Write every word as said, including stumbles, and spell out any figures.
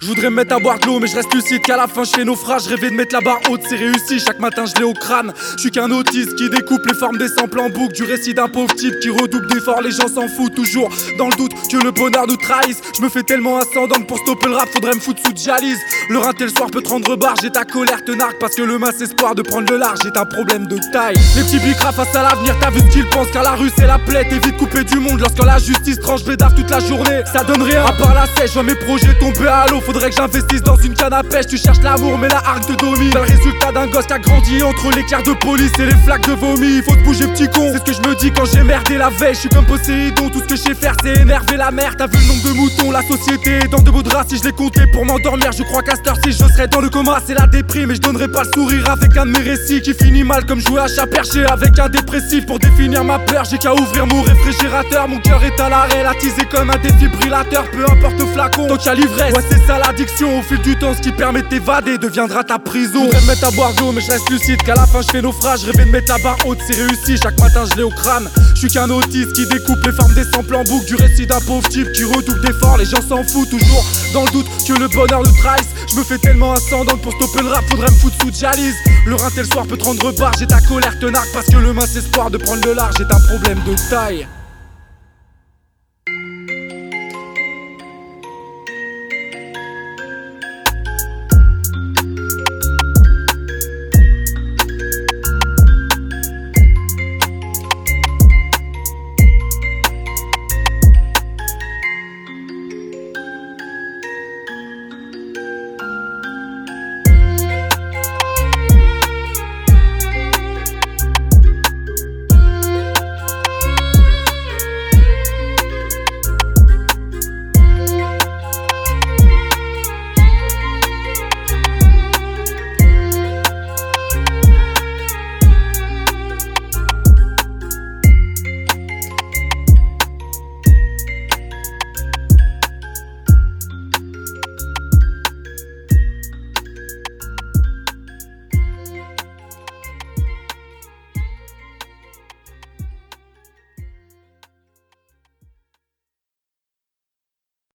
Je voudrais me mettre à boire de l'eau mais je reste lucide qu'à la fin je fais naufrage. Rêver de mettre la barre haute c'est réussi, chaque matin je l'ai au crâne. Je suis qu'un autiste qui découpe les formes des samples en boucle. Du récit d'un pauvre type qui redouble d'efforts, les gens s'en foutent toujours dans le doute que le bonheur nous trahisse. Je me fais tellement ascendant que pour stopper le rap faudrait me foutre sous dialyse. Le rinté le soir peut te rendre barre, j'ai ta colère te narque parce que le mince espoir de prendre le large est un problème de taille. Les petits bicrats face à l'avenir, t'as vu ce qu'ils pensent car la rue c'est la plaie. T'es vite coupé du monde lorsque la justice tranche bédave toute la journée. Ça donne rien à part la sèche, je vois mes projets tomber à l'eau. Faudrait que j'investisse dans une canne à pêche, tu cherches l'amour mais la hargne te domine. T'as le résultat d'un gosse qui a grandi entre l'éclair de police et les flaques de vomi. Faut te bouger petit con, c'est ce que je me dis quand j'ai merdé la veille. Je suis comme Poséidon, tout ce que je sais faire c'est énerver la mer. T'as vu le nombre de moutons, la société est dans de beaux draps. Si je les comptais pour m'endormir, je crois qu'à cette heure-ci je serais dans le coma. C'est la déprime et je donnerai pas le sourire avec un de mes récits qui finit mal comme jouer à chat perché avec un dépressif. Pour définir ma peur j'ai qu'à ouvrir mon réfrigérateur. Mon cœur est à l'arrêt, latisé comme un défibrillateur. Peu importe le flacon, tant qu'il y a l'ivresse. Ouais c'est ça l'addiction, au fil du temps ce qui permet de t'évader deviendra ta prison. Je voudrais me mettre à boire de l'eau mais je reste lucide qu'à la fin je fais naufrage. Rêver de mettre la barre haute c'est réussi, chaque matin je l'ai au crâne. Je suis qu'un autiste qui découpe les formes des samples en boucle. Du récit d'un pauvre type qui redouble d'efforts, les gens s'en foutent toujours dans le doute que le bonheur nous trahisse. Je me fais tellement ascendant que pour stopper le rap faudrait me foutre sous dialyse. Le rinté le soir peut te rendre barre, j'ai ta colère te narque parce que le mince espoir de prendre le large est un problème de taille.